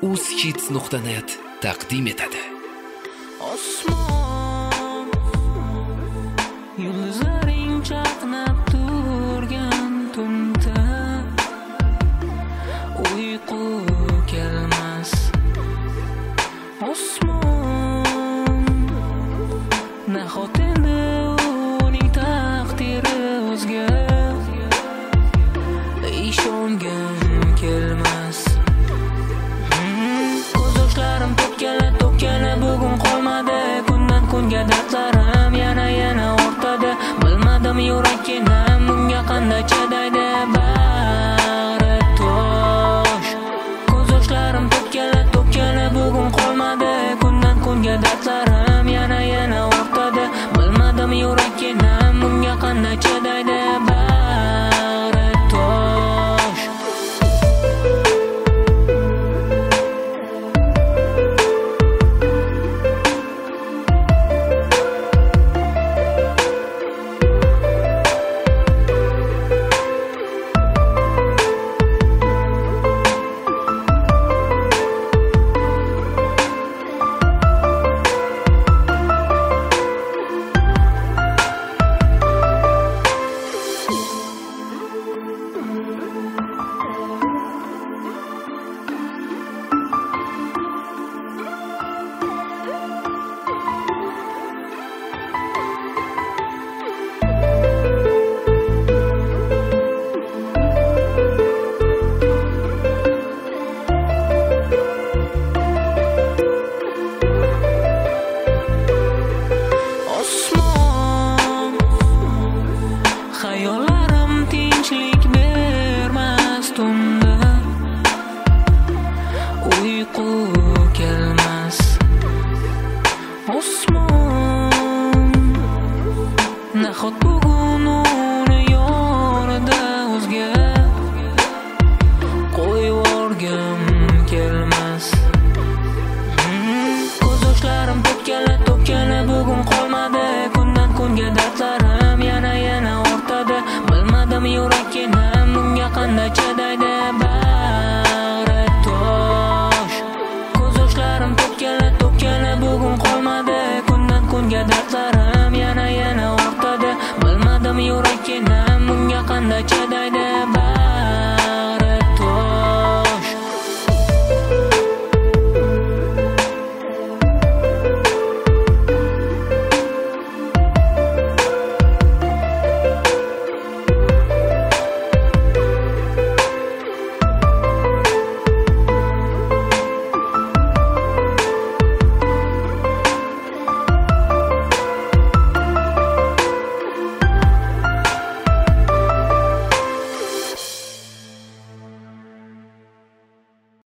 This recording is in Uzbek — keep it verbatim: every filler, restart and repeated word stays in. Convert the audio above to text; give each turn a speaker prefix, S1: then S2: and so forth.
S1: uzhits nuqta net taqdim etadi.
S2: Osmon yulduzlaring chaqnab turgan tunda uyqu kelmas. Osmon nahot endi uning taqdiri o'zga ishongim kelmas. Ko'z yoshlarim to'kkani to'kkani bugun qolmadi. Kundan kunga dardlarim yana yana ortadi. Bilmadim yurakka nam bunga qanday chidaydi. Bag'ri tosh. Ko'z yoshlarim to'kkani to'kkani bugun qolmadi. Kundan kunga dardlarim yana yana ortadi. Bilmadim yurakka nam bunga qanday chidaydi. Bag'ri tosh. Hayollarim tinchlik bermas tunda uyqu kelmas. Osmon nahot bugun uni yonida o'zga qo'yvorgim kelmas. Ko'z yoshlarim to'kkani to'kkani bugun qolmadi. Kundan kunga dardlarim yana yana ortadi. Bilmadim yurakka nam bunga qanday chidaydi. Bag'ri tosh. Ko'z yoshlarim to'kkani to'kkani bugun qolmadi. Kundan kunga dardlarim yana yana ortadi. Bilmadim yurakka nam bunga qanday chidaydi.